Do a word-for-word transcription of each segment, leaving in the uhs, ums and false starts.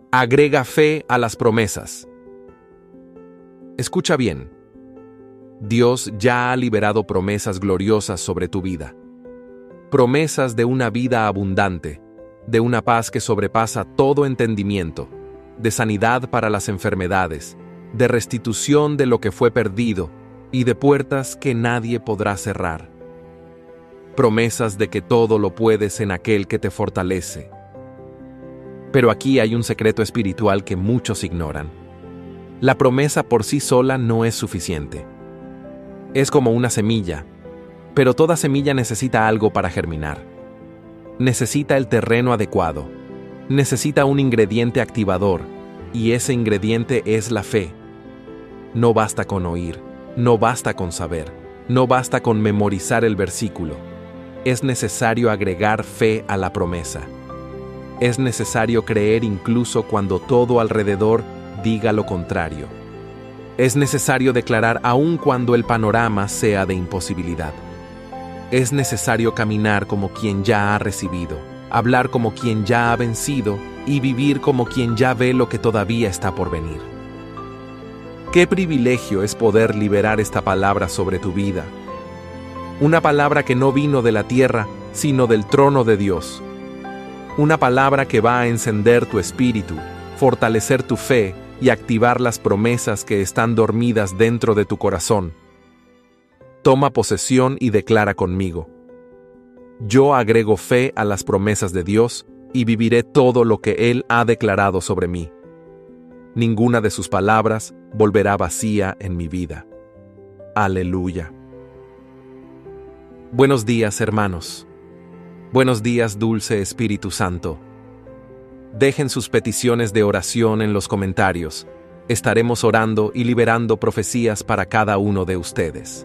Agrega fe a las promesas. Escucha bien. Dios ya ha liberado promesas gloriosas sobre tu vida. Promesas de una vida abundante, de una paz que sobrepasa todo entendimiento, de sanidad para las enfermedades, de restitución de lo que fue perdido y de puertas que nadie podrá cerrar. Promesas de que todo lo puedes en aquel que te fortalece. Pero aquí hay un secreto espiritual que muchos ignoran. La promesa por sí sola no es suficiente. Es como una semilla, pero toda semilla necesita algo para germinar. Necesita el terreno adecuado, necesita un ingrediente activador, y ese ingrediente es la fe. No basta con oír, no basta con saber, no basta con memorizar el versículo. Es necesario agregar fe a la promesa. Es necesario creer incluso cuando todo alrededor diga lo contrario. Es necesario declarar aun cuando el panorama sea de imposibilidad. Es necesario caminar como quien ya ha recibido, hablar como quien ya ha vencido y vivir como quien ya ve lo que todavía está por venir. Qué privilegio es poder liberar esta palabra sobre tu vida. Una palabra que no vino de la tierra, sino del trono de Dios. Una palabra que va a encender tu espíritu, fortalecer tu fe y activar las promesas que están dormidas dentro de tu corazón. Toma posesión y declara conmigo. Yo agrego fe a las promesas de Dios y viviré todo lo que Él ha declarado sobre mí. Ninguna de sus palabras volverá vacía en mi vida. Aleluya. Buenos días, hermanos. Buenos días, dulce Espíritu Santo. Dejen sus peticiones de oración en los comentarios. Estaremos orando y liberando profecías para cada uno de ustedes.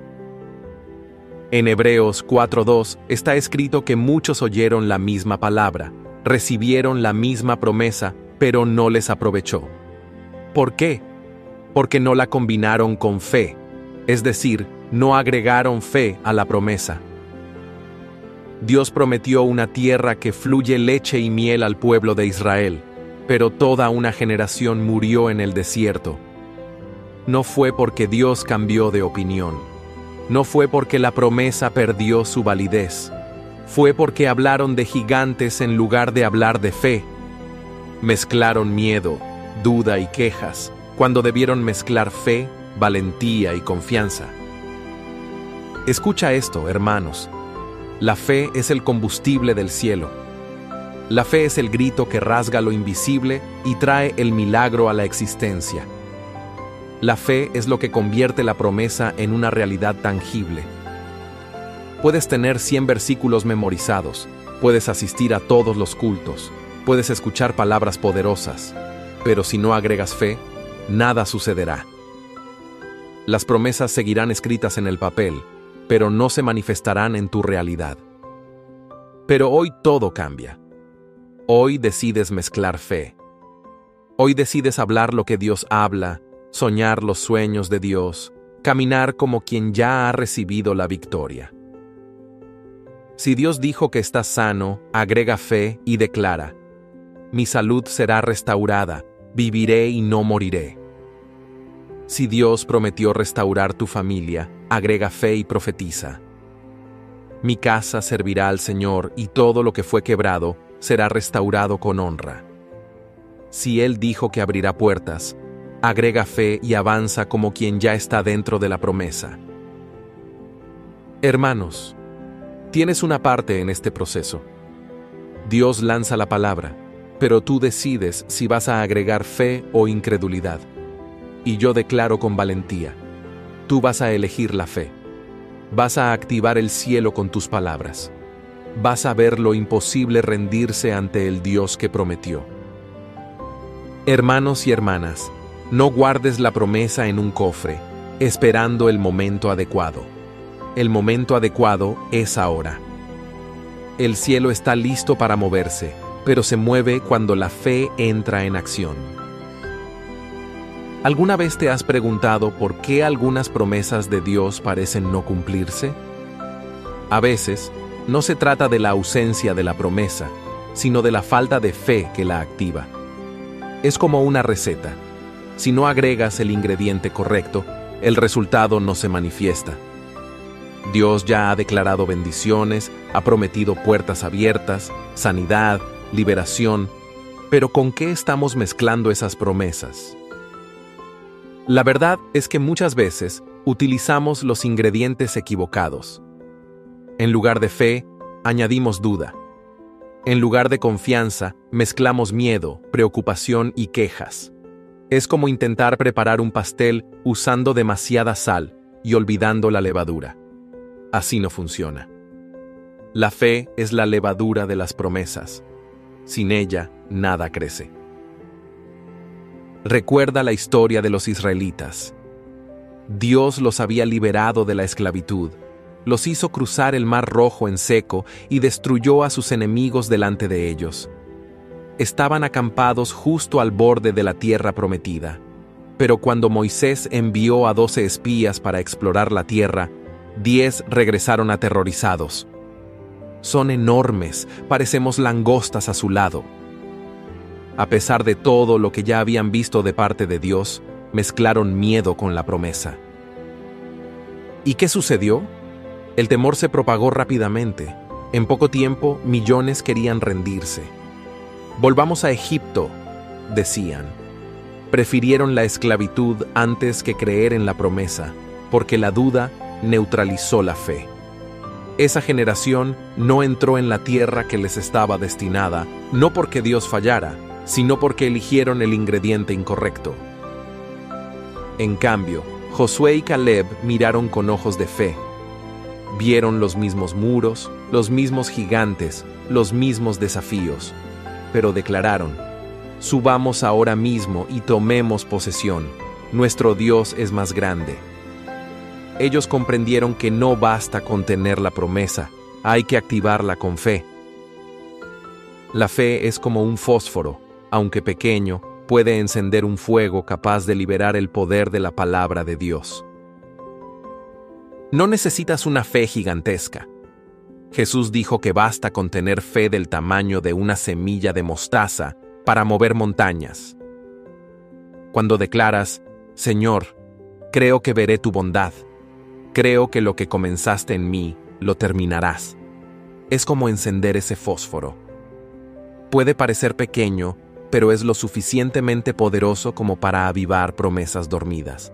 En Hebreos cuatro dos está escrito que muchos oyeron la misma palabra, recibieron la misma promesa, pero no les aprovechó. ¿Por qué? Porque no la combinaron con fe, es decir, no agregaron fe a la promesa. Dios prometió una tierra que fluye leche y miel al pueblo de Israel, pero toda una generación murió en el desierto. No fue porque Dios cambió de opinión. No fue porque la promesa perdió su validez. Fue porque hablaron de gigantes en lugar de hablar de fe. Mezclaron miedo, duda y quejas, cuando debieron mezclar fe, valentía y confianza. Escucha esto, hermanos. La fe es el combustible del cielo. La fe es el grito que rasga lo invisible y trae el milagro a la existencia. La fe es lo que convierte la promesa en una realidad tangible. Puedes tener cien versículos memorizados, puedes asistir a todos los cultos, puedes escuchar palabras poderosas, pero si no agregas fe, nada sucederá. Las promesas seguirán escritas en el papel, pero no se manifestarán en tu realidad. Pero hoy todo cambia. Hoy decides mezclar fe. Hoy decides hablar lo que Dios habla, soñar los sueños de Dios, caminar como quien ya ha recibido la victoria. Si Dios dijo que estás sano, agrega fe y declara: mi salud será restaurada, viviré y no moriré. Si Dios prometió restaurar tu familia, agrega fe y profetiza: mi casa servirá al Señor y todo lo que fue quebrado será restaurado con honra. Si Él dijo que abrirá puertas, agrega fe y avanza como quien ya está dentro de la promesa. Hermanos, tienes una parte en este proceso. Dios lanza la palabra, pero tú decides si vas a agregar fe o incredulidad. Y yo declaro con valentía: tú vas a elegir la fe. Vas a activar el cielo con tus palabras. Vas a ver lo imposible rendirse ante el Dios que prometió. Hermanos y hermanas, no guardes la promesa en un cofre, esperando el momento adecuado. El momento adecuado es ahora. El cielo está listo para moverse, pero se mueve cuando la fe entra en acción. ¿Alguna vez te has preguntado por qué algunas promesas de Dios parecen no cumplirse? A veces, no se trata de la ausencia de la promesa, sino de la falta de fe que la activa. Es como una receta. Si no agregas el ingrediente correcto, el resultado no se manifiesta. Dios ya ha declarado bendiciones, ha prometido puertas abiertas, sanidad, liberación, pero ¿con qué estamos mezclando esas promesas? La verdad es que muchas veces utilizamos los ingredientes equivocados. En lugar de fe, añadimos duda. En lugar de confianza, mezclamos miedo, preocupación y quejas. Es como intentar preparar un pastel usando demasiada sal y olvidando la levadura. Así no funciona. La fe es la levadura de las promesas. Sin ella, nada crece. Recuerda la historia de los israelitas. Dios los había liberado de la esclavitud, los hizo cruzar el Mar Rojo en seco y destruyó a sus enemigos delante de ellos. Estaban acampados justo al borde de la tierra prometida. Pero cuando Moisés envió a doce espías para explorar la tierra, diez regresaron aterrorizados. Son enormes, parecemos langostas a su lado. A pesar de todo lo que ya habían visto de parte de Dios, mezclaron miedo con la promesa. ¿Y qué sucedió? El temor se propagó rápidamente. En poco tiempo, millones querían rendirse. Volvamos a Egipto, decían. Prefirieron la esclavitud antes que creer en la promesa, porque la duda neutralizó la fe. Esa generación no entró en la tierra que les estaba destinada, no porque Dios fallara, sino porque eligieron el ingrediente incorrecto. En cambio, Josué y Caleb miraron con ojos de fe. Vieron los mismos muros, los mismos gigantes, los mismos desafíos, pero declararon: subamos ahora mismo y tomemos posesión. Nuestro Dios es más grande. Ellos comprendieron que no basta con tener la promesa, hay que activarla con fe. La fe es como un fósforo, aunque pequeño, puede encender un fuego capaz de liberar el poder de la palabra de Dios. No necesitas una fe gigantesca. Jesús dijo que basta con tener fe del tamaño de una semilla de mostaza para mover montañas. Cuando declaras: Señor, creo que veré tu bondad, creo que lo que comenzaste en mí, lo terminarás. Es como encender ese fósforo. Puede parecer pequeño, pero es lo suficientemente poderoso como para avivar promesas dormidas.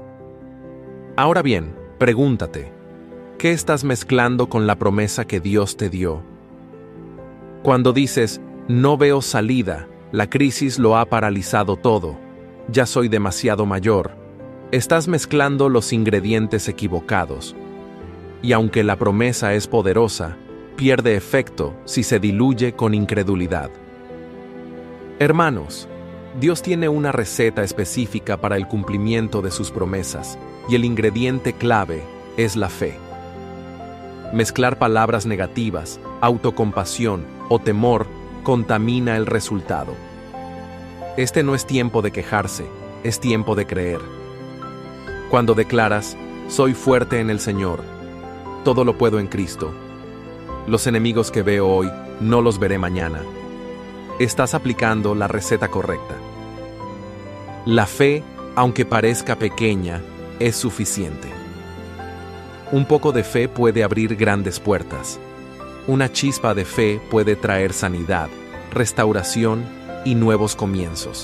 Ahora bien, pregúntate, ¿qué estás mezclando con la promesa que Dios te dio? Cuando dices: no veo salida, la crisis lo ha paralizado todo, ya soy demasiado mayor, estás mezclando los ingredientes equivocados. Y aunque la promesa es poderosa, pierde efecto si se diluye con incredulidad. Hermanos, Dios tiene una receta específica para el cumplimiento de sus promesas, y el ingrediente clave es la fe. Mezclar palabras negativas, autocompasión o temor contamina el resultado. Este no es tiempo de quejarse, es tiempo de creer. Cuando declaras: soy fuerte en el Señor, todo lo puedo en Cristo, los enemigos que veo hoy no los veré mañana. Estás aplicando la receta correcta. La fe, aunque parezca pequeña, es suficiente. Un poco de fe puede abrir grandes puertas. Una chispa de fe puede traer sanidad, restauración y nuevos comienzos.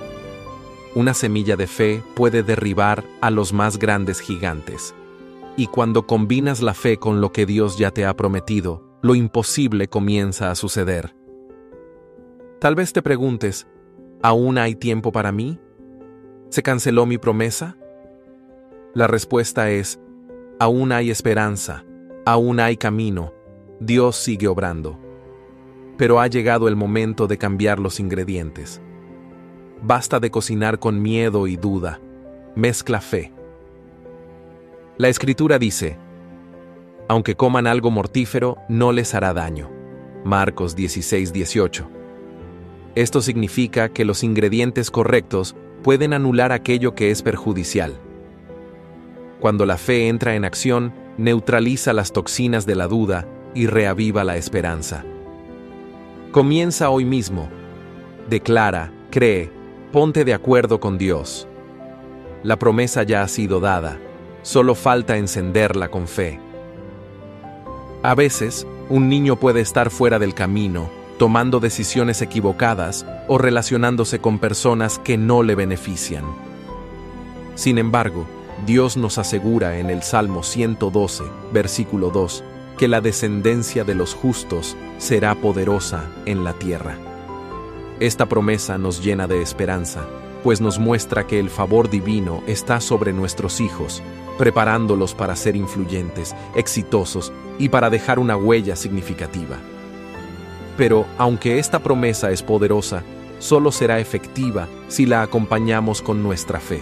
Una semilla de fe puede derribar a los más grandes gigantes. Y cuando combinas la fe con lo que Dios ya te ha prometido, lo imposible comienza a suceder. Tal vez te preguntes: ¿aún hay tiempo para mí? ¿Se canceló mi promesa? La respuesta es: aún hay esperanza, aún hay camino, Dios sigue obrando. Pero ha llegado el momento de cambiar los ingredientes. Basta de cocinar con miedo y duda, mezcla fe. La Escritura dice: aunque coman algo mortífero, no les hará daño. Marcos dieciséis dieciocho. Esto significa que los ingredientes correctos pueden anular aquello que es perjudicial. Cuando la fe entra en acción, neutraliza las toxinas de la duda y reaviva la esperanza. Comienza hoy mismo. Declara, cree Ponte de acuerdo con Dios. La promesa ya ha sido dada, solo falta encenderla con fe. A veces, un niño puede estar fuera del camino, tomando decisiones equivocadas o relacionándose con personas que no le benefician. Sin embargo, Dios nos asegura en el Salmo ciento doce, versículo dos, que la descendencia de los justos será poderosa en la tierra. Esta promesa nos llena de esperanza, pues nos muestra que el favor divino está sobre nuestros hijos, preparándolos para ser influyentes, exitosos y para dejar una huella significativa. Pero, aunque esta promesa es poderosa, solo será efectiva si la acompañamos con nuestra fe.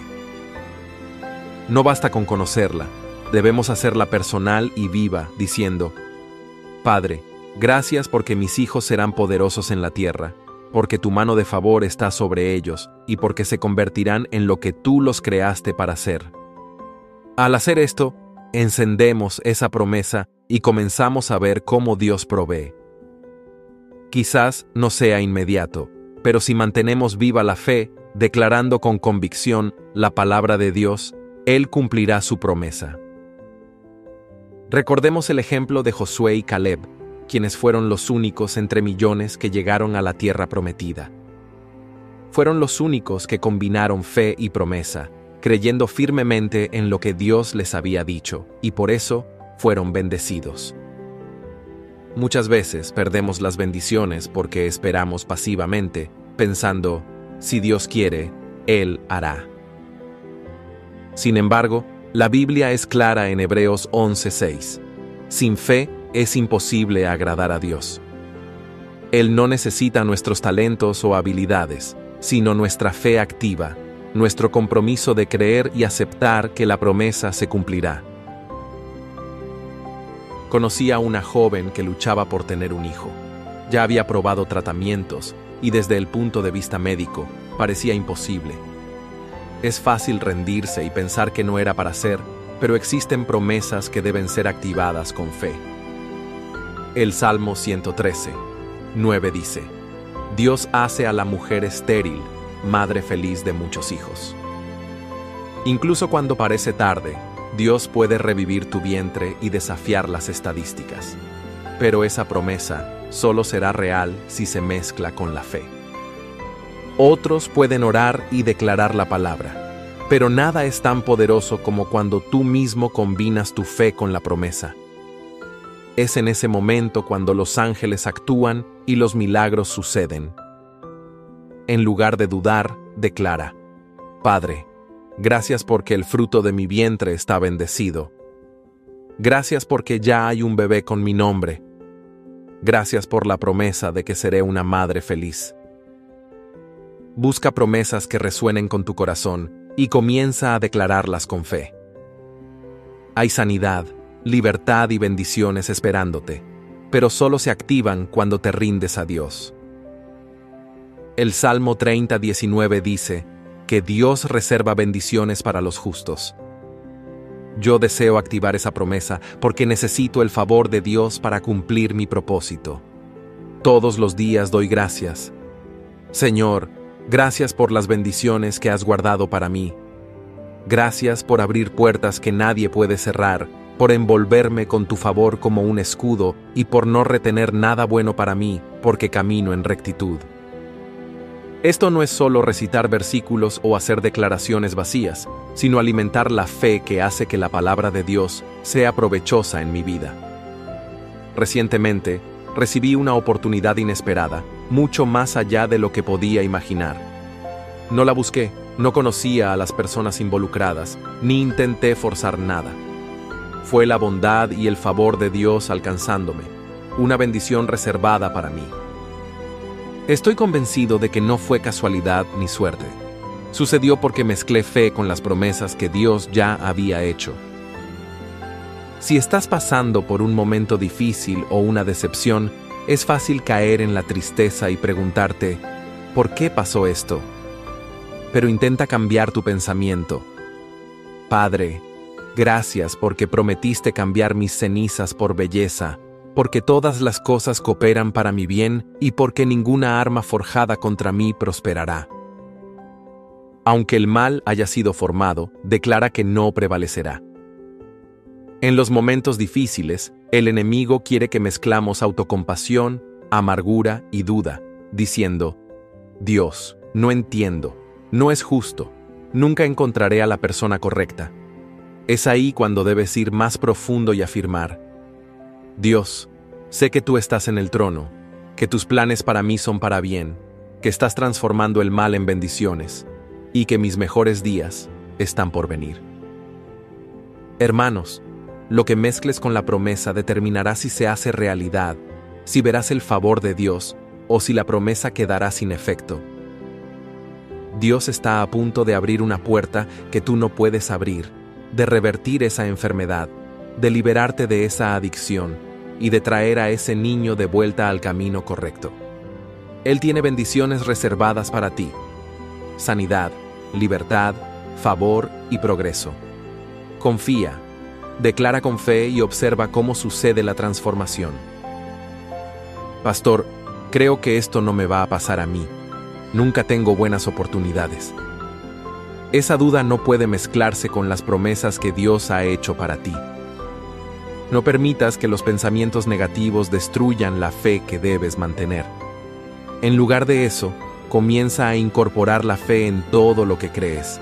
No basta con conocerla, debemos hacerla personal y viva, diciendo: Padre, gracias porque mis hijos serán poderosos en la tierra, porque tu mano de favor está sobre ellos y porque se convertirán en lo que tú los creaste para ser. Al hacer esto, encendemos esa promesa y comenzamos a ver cómo Dios provee. Quizás no sea inmediato, pero si mantenemos viva la fe, declarando con convicción la palabra de Dios, Él cumplirá su promesa. Recordemos el ejemplo de Josué y Caleb, quienes fueron los únicos entre millones que llegaron a la tierra prometida. Fueron los únicos que combinaron fe y promesa, creyendo firmemente en lo que Dios les había dicho, y por eso fueron bendecidos. Muchas veces perdemos las bendiciones porque esperamos pasivamente, pensando: si Dios quiere, Él hará. Sin embargo, la Biblia es clara en Hebreos once seis. Sin fe es imposible agradar a Dios. Él no necesita nuestros talentos o habilidades, sino nuestra fe activa, nuestro compromiso de creer y aceptar que la promesa se cumplirá. Conocí a una joven que luchaba por tener un hijo. Ya había probado tratamientos y desde el punto de vista médico parecía imposible. Es fácil rendirse y pensar que no era para ser, pero existen promesas que deben ser activadas con fe. El Salmo ciento trece, nueve dice: Dios hace a la mujer estéril, madre feliz de muchos hijos. Incluso cuando parece tarde, Dios puede revivir tu vientre y desafiar las estadísticas. Pero esa promesa solo será real si se mezcla con la fe. Otros pueden orar y declarar la palabra, pero nada es tan poderoso como cuando tú mismo combinas tu fe con la promesa. Es en ese momento cuando los ángeles actúan y los milagros suceden. En lugar de dudar, declara: Padre, gracias porque el fruto de mi vientre está bendecido. Gracias porque ya hay un bebé con mi nombre. Gracias por la promesa de que seré una madre feliz. Busca promesas que resuenen con tu corazón y comienza a declararlas con fe. Hay sanidad, libertad y bendiciones esperándote, pero solo se activan cuando te rindes a Dios. El Salmo treinta diecinueve dice que Dios reserva bendiciones para los justos. Yo deseo activar esa promesa porque necesito el favor de Dios para cumplir mi propósito. Todos los días doy gracias. Señor, gracias por las bendiciones que has guardado para mí. Gracias por abrir puertas que nadie puede cerrar, por envolverme con tu favor como un escudo y por no retener nada bueno para mí, porque camino en rectitud. Esto no es solo recitar versículos o hacer declaraciones vacías, sino alimentar la fe que hace que la palabra de Dios sea provechosa en mi vida. Recientemente, recibí una oportunidad inesperada, mucho más allá de lo que podía imaginar. No la busqué, no conocía a las personas involucradas, ni intenté forzar nada. Fue la bondad y el favor de Dios alcanzándome, una bendición reservada para mí. Estoy convencido de que no fue casualidad ni suerte. Sucedió porque mezclé fe con las promesas que Dios ya había hecho. Si estás pasando por un momento difícil o una decepción, es fácil caer en la tristeza y preguntarte: ¿por qué pasó esto? Pero intenta cambiar tu pensamiento. Padre, gracias porque prometiste cambiar mis cenizas por belleza, porque todas las cosas cooperan para mi bien y porque ninguna arma forjada contra mí prosperará. Aunque el mal haya sido formado, declara que no prevalecerá. En los momentos difíciles, el enemigo quiere que mezclamos autocompasión, amargura y duda, diciendo: Dios, no entiendo, no es justo, nunca encontraré a la persona correcta. Es ahí cuando debes ir más profundo y afirmar: Dios, sé que tú estás en el trono, que tus planes para mí son para bien, que estás transformando el mal en bendiciones, y que mis mejores días están por venir. Hermanos, lo que mezcles con la promesa determinará si se hace realidad, si verás el favor de Dios, o si la promesa quedará sin efecto. Dios está a punto de abrir una puerta que tú no puedes abrir, de revertir esa enfermedad, de liberarte de esa adicción y de traer a ese niño de vuelta al camino correcto. Él tiene bendiciones reservadas para ti: sanidad, libertad, favor y progreso. Confía, declara con fe y observa cómo sucede la transformación. Pastor, creo que esto no me va a pasar a mí. Nunca tengo buenas oportunidades. Esa duda no puede mezclarse con las promesas que Dios ha hecho para ti. No permitas que los pensamientos negativos destruyan la fe que debes mantener. En lugar de eso, comienza a incorporar la fe en todo lo que crees.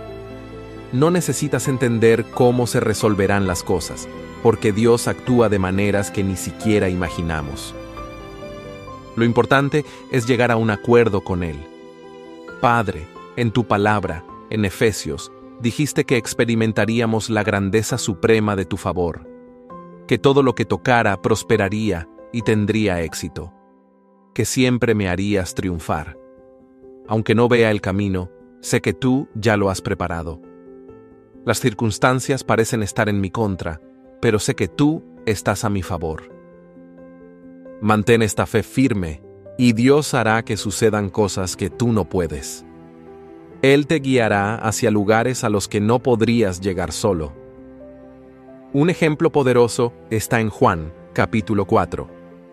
No necesitas entender cómo se resolverán las cosas, porque Dios actúa de maneras que ni siquiera imaginamos. Lo importante es llegar a un acuerdo con Él. Padre, en tu palabra, en Efesios, dijiste que experimentaríamos la grandeza suprema de tu favor, que todo lo que tocara prosperaría y tendría éxito, que siempre me harías triunfar. Aunque no vea el camino, sé que tú ya lo has preparado. Las circunstancias parecen estar en mi contra, pero sé que tú estás a mi favor. Mantén esta fe firme, y Dios hará que sucedan cosas que tú no puedes. Él te guiará hacia lugares a los que no podrías llegar solo. Un ejemplo poderoso está en Juan, capítulo cuatro.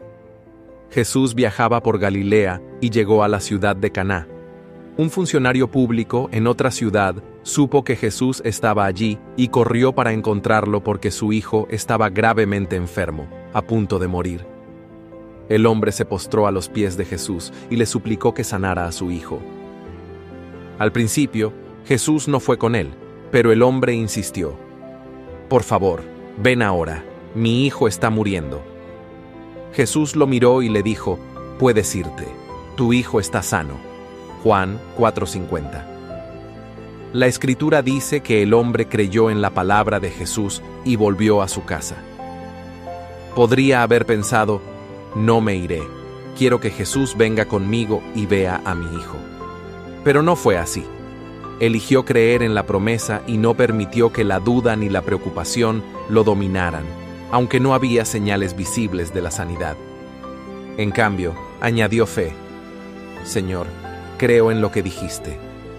Jesús viajaba por Galilea y llegó a la ciudad de Caná. Un funcionario público en otra ciudad supo que Jesús estaba allí y corrió para encontrarlo porque su hijo estaba gravemente enfermo, a punto de morir. El hombre se postró a los pies de Jesús y le suplicó que sanara a su hijo. Al principio, Jesús no fue con él, pero el hombre insistió: Por favor, ven ahora, mi hijo está muriendo. Jesús lo miró y le dijo: Puedes irte, tu hijo está sano. Juan cuatro cincuenta. La Escritura dice que el hombre creyó en la palabra de Jesús y volvió a su casa. Podría haber pensado: No me iré, quiero que Jesús venga conmigo y vea a mi hijo. Pero no fue así. Eligió creer en la promesa y no permitió que la duda ni la preocupación lo dominaran, aunque no había señales visibles de la sanidad. En cambio, añadió fe: Señor, creo en lo que dijiste.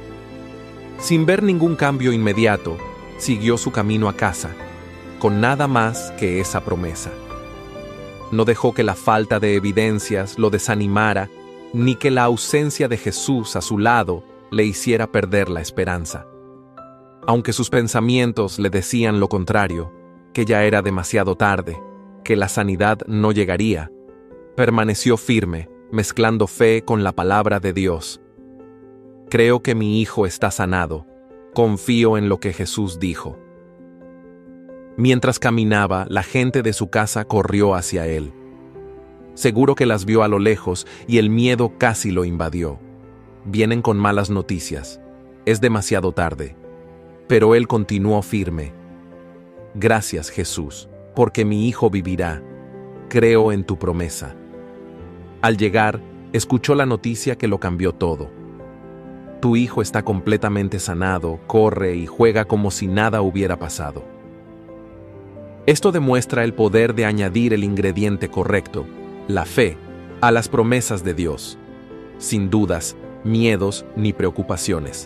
Sin ver ningún cambio inmediato, siguió su camino a casa, con nada más que esa promesa. No dejó que la falta de evidencias lo desanimara, ni que la ausencia de Jesús a su lado le hiciera perder la esperanza. Aunque sus pensamientos le decían lo contrario, que ya era demasiado tarde, que la sanidad no llegaría, permaneció firme, mezclando fe con la palabra de Dios. Creo que mi hijo está sanado, confío en lo que Jesús dijo. Mientras caminaba, la gente de su casa corrió hacia él. Seguro que las vio a lo lejos y el miedo casi lo invadió. Vienen con malas noticias. Es demasiado tarde. Pero él continuó firme. Gracias, Jesús, porque mi hijo vivirá. Creo en tu promesa. Al llegar, escuchó la noticia que lo cambió todo. Tu hijo está completamente sanado, corre y juega como si nada hubiera pasado. Esto demuestra el poder de añadir el ingrediente correcto, la fe, a las promesas de Dios, sin dudas, miedos ni preocupaciones.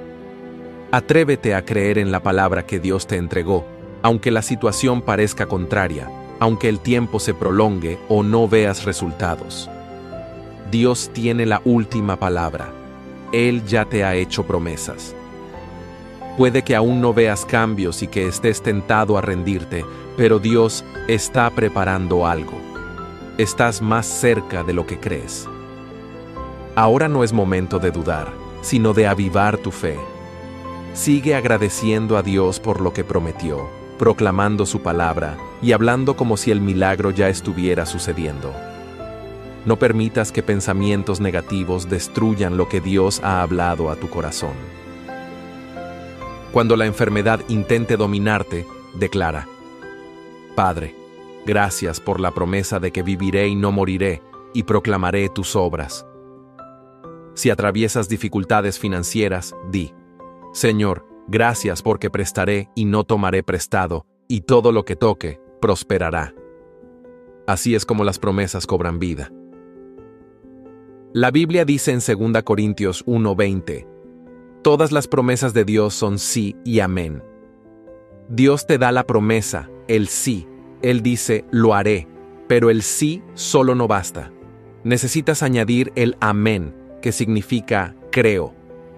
Atrévete a creer en la palabra que Dios te entregó, aunque la situación parezca contraria, aunque el tiempo se prolongue o no veas resultados. Dios tiene la última palabra. Él ya te ha hecho promesas. Puede que aún no veas cambios y que estés tentado a rendirte, pero Dios está preparando algo. Estás más cerca de lo que crees. Ahora no es momento de dudar, sino de avivar tu fe. Sigue agradeciendo a Dios por lo que prometió, proclamando su palabra y hablando como si el milagro ya estuviera sucediendo. No permitas que pensamientos negativos destruyan lo que Dios ha hablado a tu corazón. Cuando la enfermedad intente dominarte, declara: Padre, gracias por la promesa de que viviré y no moriré, y proclamaré tus obras. Si atraviesas dificultades financieras, di: Señor, gracias porque prestaré y no tomaré prestado, y todo lo que toque, prosperará. Así es como las promesas cobran vida. La Biblia dice en segunda Corintios uno veinte, todas las promesas de Dios son sí y amén. Dios te da la promesa, el sí. Él dice, lo haré, pero el sí solo no basta. Necesitas añadir el amén, que significa creo.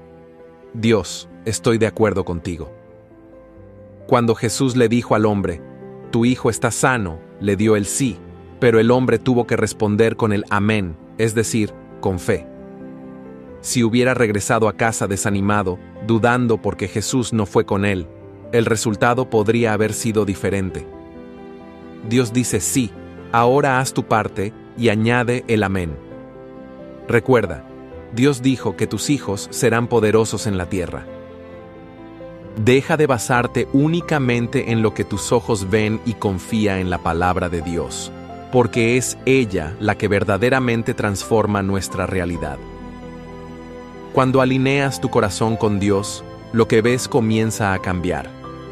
Dios, estoy de acuerdo contigo. Cuando Jesús le dijo al hombre, tu hijo está sano, le dio el sí, pero el hombre tuvo que responder con el amén, es decir, con fe. Si hubiera regresado a casa desanimado, dudando porque Jesús no fue con él, el resultado podría haber sido diferente. Dios dice sí, ahora haz tu parte y añade el amén. Recuerda, Dios dijo que tus hijos serán poderosos en la tierra. Deja de basarte únicamente en lo que tus ojos ven y confía en la palabra de Dios, porque es ella la que verdaderamente transforma nuestra realidad. Cuando alineas tu corazón con Dios, lo que ves comienza a cambiar.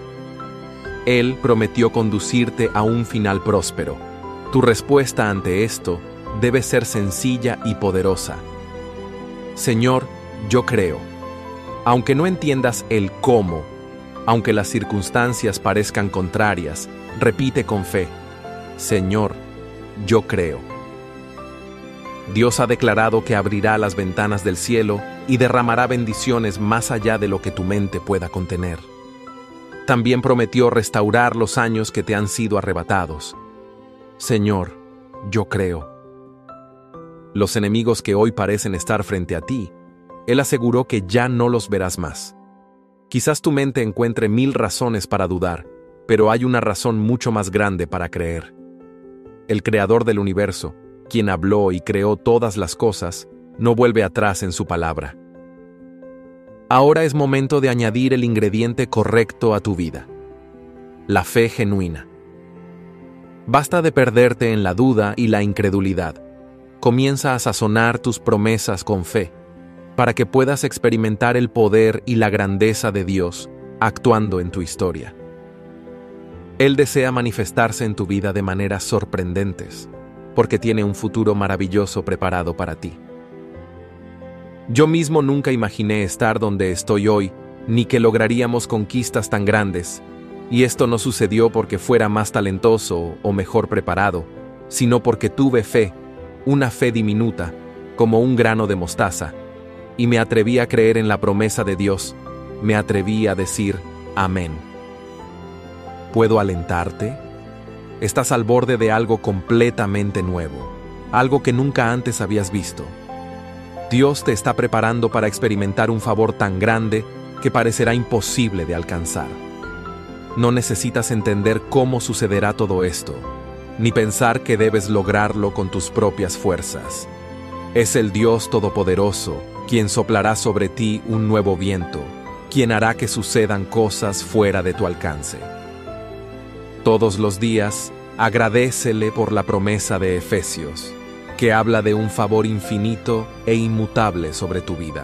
Él prometió conducirte a un final próspero. Tu respuesta ante esto debe ser sencilla y poderosa. Señor, yo creo. Aunque no entiendas el cómo, aunque las circunstancias parezcan contrarias, repite con fe: Señor, yo creo. Dios ha declarado que abrirá las ventanas del cielo y derramará bendiciones más allá de lo que tu mente pueda contener. También prometió restaurar los años que te han sido arrebatados. Señor, yo creo. Los enemigos que hoy parecen estar frente a ti, Él aseguró que ya no los verás más. Quizás tu mente encuentre mil razones para dudar, pero hay una razón mucho más grande para creer. El Creador del universo, quien habló y creó todas las cosas, no vuelve atrás en su palabra. Ahora es momento de añadir el ingrediente correcto a tu vida: la fe genuina. Basta de perderte en la duda y la incredulidad. Comienza a sazonar tus promesas con fe, para que puedas experimentar el poder y la grandeza de Dios actuando en tu historia. Él desea manifestarse en tu vida de maneras sorprendentes, porque tiene un futuro maravilloso preparado para ti. Yo mismo nunca imaginé estar donde estoy hoy, ni que lograríamos conquistas tan grandes, y esto no sucedió porque fuera más talentoso o mejor preparado, sino porque tuve fe, una fe diminuta, como un grano de mostaza, y me atreví a creer en la promesa de Dios, me atreví a decir amén. ¿Puedo alentarte? Estás al borde de algo completamente nuevo, algo que nunca antes habías visto. Dios te está preparando para experimentar un favor tan grande que parecerá imposible de alcanzar. No necesitas entender cómo sucederá todo esto, ni pensar que debes lograrlo con tus propias fuerzas. Es el Dios Todopoderoso quien soplará sobre ti un nuevo viento, quien hará que sucedan cosas fuera de tu alcance. Todos los días, agradécele por la promesa de Efesios, que habla de un favor infinito e inmutable sobre tu vida.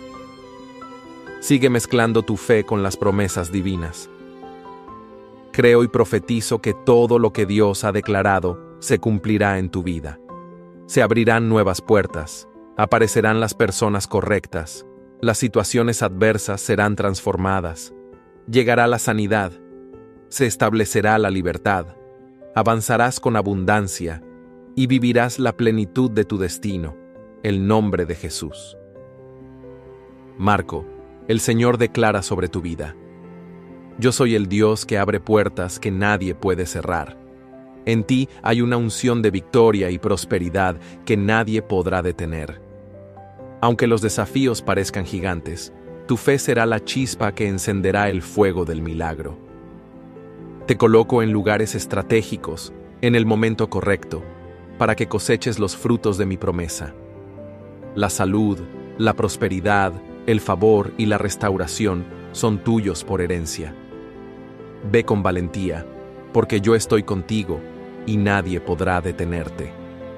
Sigue mezclando tu fe con las promesas divinas. Creo y profetizo que todo lo que Dios ha declarado se cumplirá en tu vida. Se abrirán nuevas puertas, aparecerán las personas correctas, las situaciones adversas serán transformadas, llegará la sanidad, se establecerá la libertad, avanzarás con abundancia y vivirás la plenitud de tu destino, el nombre de Jesús. Marco, el Señor declara sobre tu vida: yo soy el Dios que abre puertas que nadie puede cerrar. En ti hay una unción de victoria y prosperidad que nadie podrá detener. Aunque los desafíos parezcan gigantes, tu fe será la chispa que encenderá el fuego del milagro. Te coloco en lugares estratégicos, en el momento correcto, para que coseches los frutos de mi promesa. La salud, la prosperidad, el favor y la restauración son tuyos por herencia. Ve con valentía, porque yo estoy contigo y nadie podrá detenerte.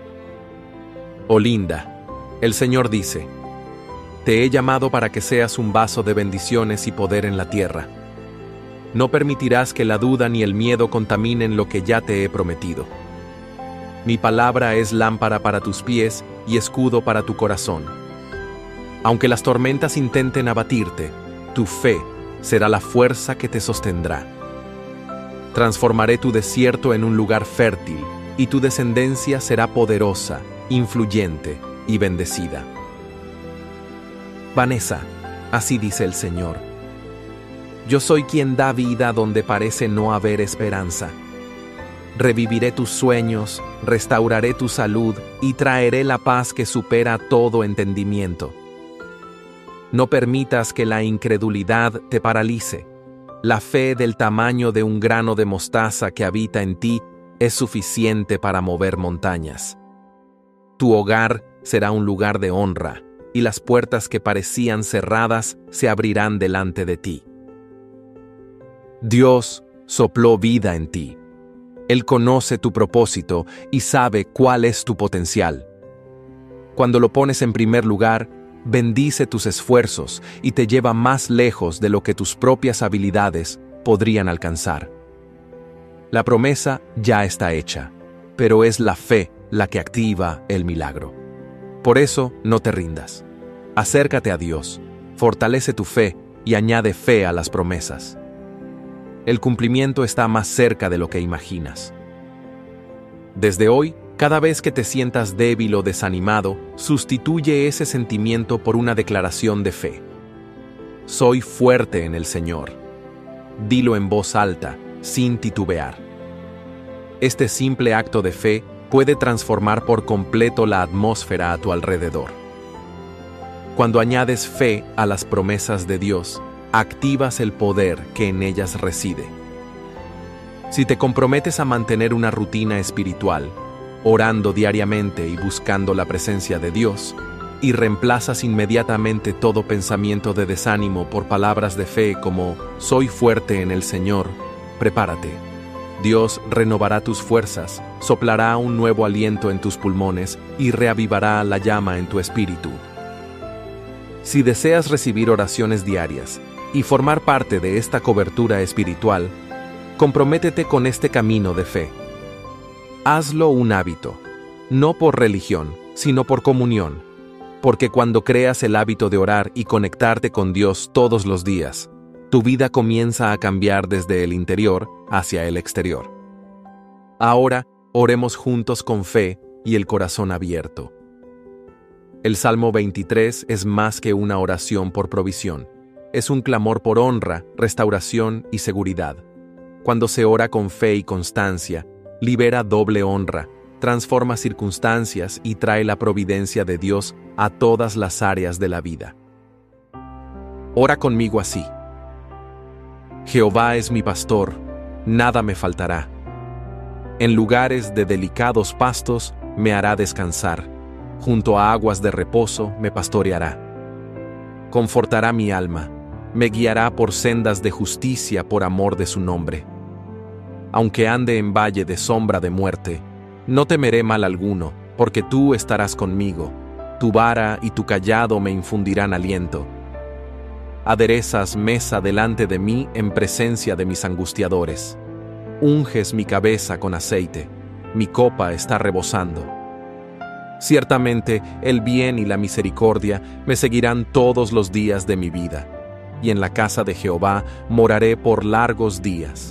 Olinda, el Señor dice: te he llamado para que seas un vaso de bendiciones y poder en la tierra. No permitirás que la duda ni el miedo contaminen lo que ya te he prometido. Mi palabra es lámpara para tus pies y escudo para tu corazón. Aunque las tormentas intenten abatirte, tu fe será la fuerza que te sostendrá. Transformaré tu desierto en un lugar fértil, y tu descendencia será poderosa, influyente y bendecida. Vanessa, así dice el Señor: yo soy quien da vida donde parece no haber esperanza. Reviviré tus sueños, restauraré tu salud y traeré la paz que supera todo entendimiento. No permitas que la incredulidad te paralice. La fe del tamaño de un grano de mostaza que habita en ti es suficiente para mover montañas. Tu hogar será un lugar de honra, y las puertas que parecían cerradas se abrirán delante de ti. Dios sopló vida en ti. Él conoce tu propósito y sabe cuál es tu potencial. Cuando lo pones en primer lugar, bendice tus esfuerzos y te lleva más lejos de lo que tus propias habilidades podrían alcanzar. La promesa ya está hecha, pero es la fe la que activa el milagro. Por eso, no te rindas. Acércate a Dios, fortalece tu fe y añade fe a las promesas. El cumplimiento está más cerca de lo que imaginas. Desde hoy, cada vez que te sientas débil o desanimado, sustituye ese sentimiento por una declaración de fe. Soy fuerte en el Señor. Dilo en voz alta, sin titubear. Este simple acto de fe puede transformar por completo la atmósfera a tu alrededor. Cuando añades fe a las promesas de Dios, activas el poder que en ellas reside. Si te comprometes a mantener una rutina espiritual, orando diariamente y buscando la presencia de Dios, y reemplazas inmediatamente todo pensamiento de desánimo por palabras de fe como «soy fuerte en el Señor», prepárate. Dios renovará tus fuerzas, soplará un nuevo aliento en tus pulmones y reavivará la llama en tu espíritu. Si deseas recibir oraciones diarias y formar parte de esta cobertura espiritual, comprométete con este camino de fe. Hazlo un hábito, no por religión, sino por comunión, porque cuando creas el hábito de orar y conectarte con Dios todos los días, tu vida comienza a cambiar desde el interior hacia el exterior. Ahora, oremos juntos con fe y el corazón abierto. El Salmo veintitrés es más que una oración por provisión. Es un clamor por honra, restauración y seguridad. Cuando se ora con fe y constancia, libera doble honra, transforma circunstancias y trae la providencia de Dios a todas las áreas de la vida. Ora conmigo así. Jehová es mi pastor, nada me faltará. En lugares de delicados pastos me hará descansar, junto a aguas de reposo me pastoreará. Confortará mi alma, me guiará por sendas de justicia por amor de su nombre. Aunque ande en valle de sombra de muerte, no temeré mal alguno, porque tú estarás conmigo. Tu vara y tu cayado me infundirán aliento. Aderezas mesa delante de mí en presencia de mis angustiadores. Unges mi cabeza con aceite, mi copa está rebosando. Ciertamente el bien y la misericordia me seguirán todos los días de mi vida, y en la casa de Jehová moraré por largos días.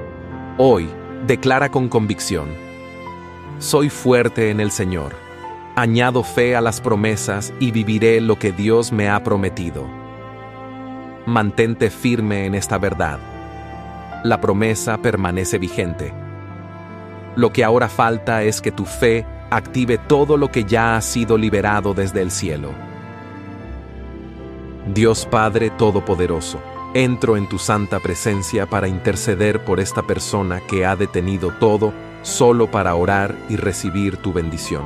Hoy, declara con convicción: soy fuerte en el Señor. Añado fe a las promesas y viviré lo que Dios me ha prometido. Mantente firme en esta verdad. La promesa permanece vigente. Lo que ahora falta es que tu fe active todo lo que ya ha sido liberado desde el cielo. Dios Padre Todopoderoso, entro en tu santa presencia para interceder por esta persona que ha detenido todo solo para orar y recibir tu bendición.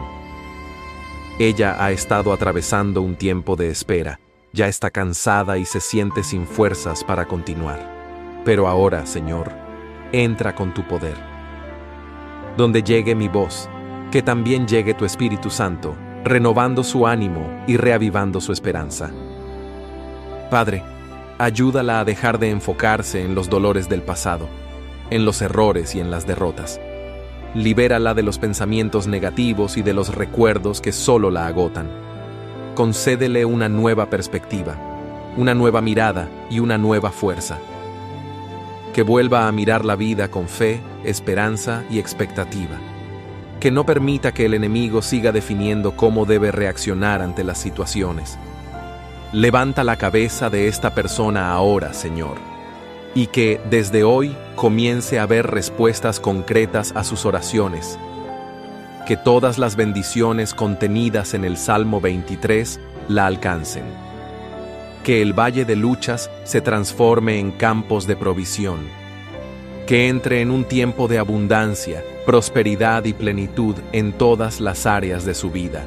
Ella ha estado atravesando un tiempo de espera, ya está cansada y se siente sin fuerzas para continuar. Pero ahora, Señor, entra con tu poder. Donde llegue mi voz, que también llegue tu Espíritu Santo, renovando su ánimo y reavivando su esperanza. Padre, ayúdala a dejar de enfocarse en los dolores del pasado, en los errores y en las derrotas. Libérala de los pensamientos negativos y de los recuerdos que solo la agotan. Concédele una nueva perspectiva, una nueva mirada y una nueva fuerza. Que vuelva a mirar la vida con fe, esperanza y expectativa. Que no permita que el enemigo siga definiendo cómo debe reaccionar ante las situaciones. Levanta la cabeza de esta persona ahora, Señor, y que desde hoy comience a ver respuestas concretas a sus oraciones. Que todas las bendiciones contenidas en el Salmo veintitrés la alcancen. Que el valle de luchas se transforme en campos de provisión. Que entre en un tiempo de abundancia, prosperidad y plenitud en todas las áreas de su vida.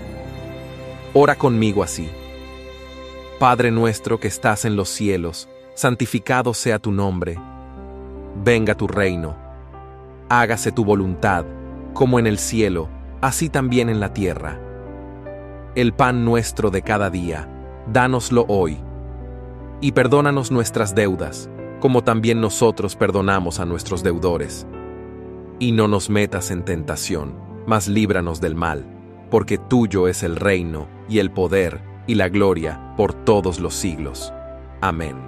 Ora conmigo así. Padre nuestro que estás en los cielos, santificado sea tu nombre. Venga tu reino. Hágase tu voluntad, como en el cielo, así también en la tierra. El pan nuestro de cada día, dánoslo hoy. Y perdónanos nuestras deudas, como también nosotros perdonamos a nuestros deudores. Y no nos metas en tentación, mas líbranos del mal, porque tuyo es el reino, y el poder, y la gloria, por todos los siglos. Amén.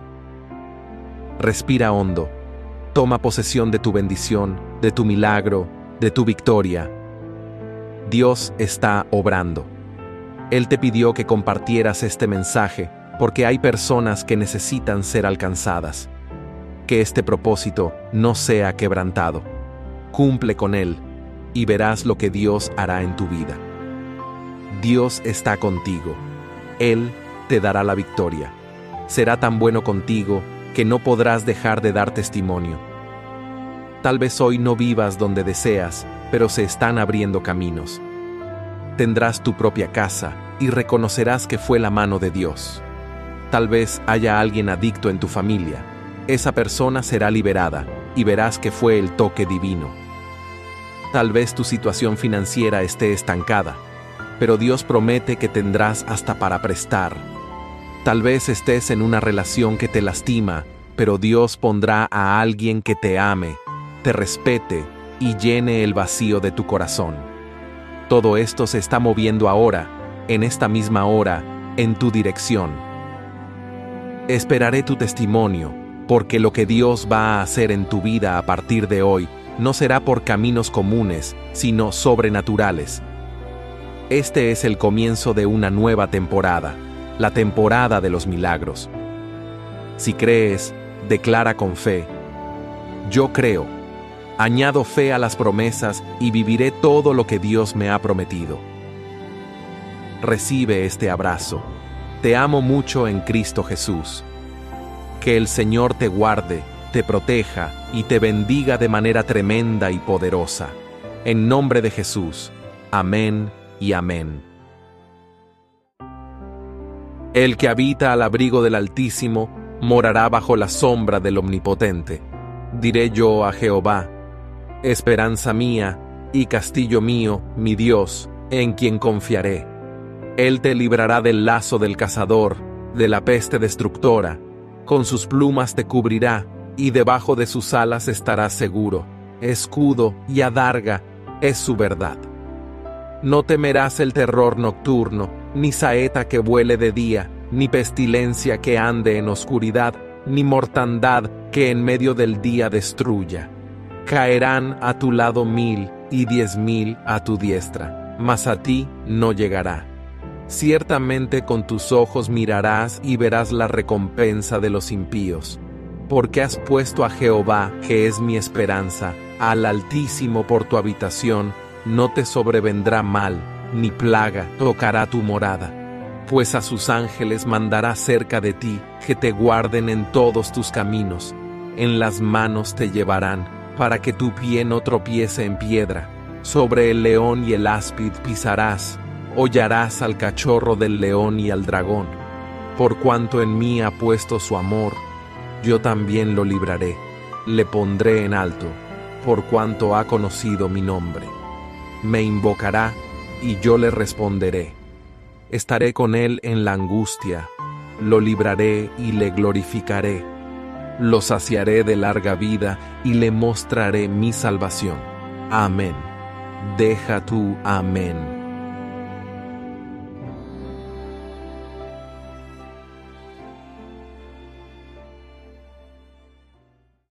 Respira hondo. Toma posesión de tu bendición, de tu milagro, de tu victoria. Dios está obrando. Él te pidió que compartieras este mensaje porque hay personas que necesitan ser alcanzadas. Que este propósito no sea quebrantado. Cumple con él y verás lo que Dios hará en tu vida. Dios está contigo. Él te dará la victoria. Será tan bueno contigo que no podrás dejar de dar testimonio. Tal vez hoy no vivas donde deseas, pero se están abriendo caminos. Tendrás tu propia casa y reconocerás que fue la mano de Dios. Tal vez haya alguien adicto en tu familia. Esa persona será liberada y verás que fue el toque divino. Tal vez tu situación financiera esté estancada, pero Dios promete que tendrás hasta para prestar. Tal vez estés en una relación que te lastima, pero Dios pondrá a alguien que te ame, te respete y llene el vacío de tu corazón. Todo esto se está moviendo ahora, en esta misma hora, en tu dirección. Esperaré tu testimonio, porque lo que Dios va a hacer en tu vida a partir de hoy no será por caminos comunes, sino sobrenaturales. Este es el comienzo de una nueva temporada, la temporada de los milagros. Si crees, declara con fe: yo creo, añado fe a las promesas y viviré todo lo que Dios me ha prometido. Recibe este abrazo. Te amo mucho en Cristo Jesús. Que el Señor te guarde, te proteja y te bendiga de manera tremenda y poderosa. En nombre de Jesús. Amén y amén. El que habita al abrigo del Altísimo morará bajo la sombra del Omnipotente. Diré yo a Jehová: esperanza mía y castillo mío, mi Dios, en quien confiaré. Él te librará del lazo del cazador, de la peste destructora. Con sus plumas te cubrirá, y debajo de sus alas estarás seguro. Escudo y adarga es su verdad. No temerás el terror nocturno, ni saeta que vuele de día, ni pestilencia que ande en oscuridad, ni mortandad que en medio del día destruya. Caerán a tu lado mil y diez mil a tu diestra, mas a ti no llegará. Ciertamente con tus ojos mirarás y verás la recompensa de los impíos. Porque has puesto a Jehová, que es mi esperanza, al Altísimo por tu habitación, no te sobrevendrá mal, ni plaga tocará tu morada. Pues a sus ángeles mandará cerca de ti, que te guarden en todos tus caminos. En las manos te llevarán, para que tu pie no tropiece en piedra. Sobre el león y el áspid pisarás, hollarás al cachorro del león y al dragón. Por cuanto en mí ha puesto su amor, yo también lo libraré, le pondré en alto, por cuanto ha conocido mi nombre. Me invocará, y yo le responderé. Estaré con él en la angustia, lo libraré y le glorificaré. Lo saciaré de larga vida y le mostraré mi salvación. Amén. Deja tú, amén.